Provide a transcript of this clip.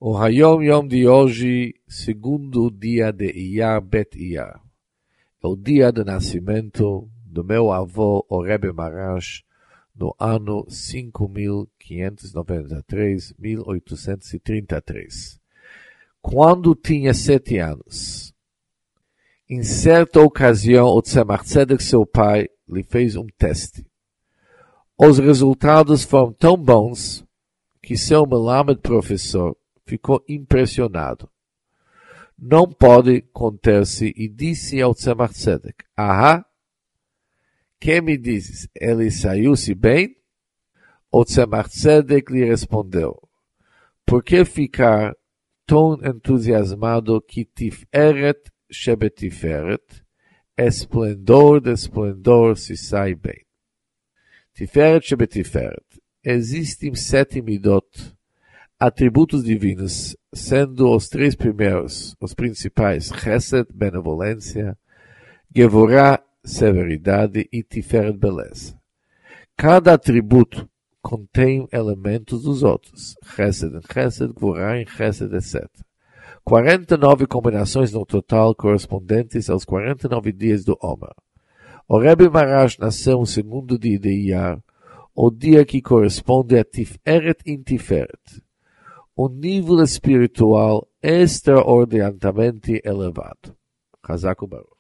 O Hayom Yom de hoje, segundo dia de Iyar Bet Iyar. É o dia do nascimento do meu avô, o Rebbe Maharash, no ano 5.593, 1833. Quando tinha 7 anos, em certa ocasião, o Tzemach Tzedek, seu pai, lhe fez um teste. Os resultados foram tão bons que seu melamed professor ficou impressionado. Não pode conter-se e disse ao Tzemach Tzedek: "Ahá, que me dizes? Ele saiu-se bem?" O Tzemach Tzedek lhe respondeu: "Por que ficar tão entusiasmado que Tiferet Shebetiferet, esplendor de esplendor, se sai bem?" Tiferet Shebetiferet. Existem 7 midot, atributos divinos, sendo os 3 primeiros, os principais, Chesed, benevolência, Gevorah, severidade e Tiferet, beleza. Cada atributo contém elementos dos outros, Chesed em Chesed, Gevorah em Chesed, etc. 49 combinações no total correspondentes aos 49 dias do Omer. O Rebbe Maharash nasceu no segundo dia de Iyar, o dia que corresponde a Tiferet in Tiferet, um nível espiritual extraordinariamente elevado. Chazak u'Baruch.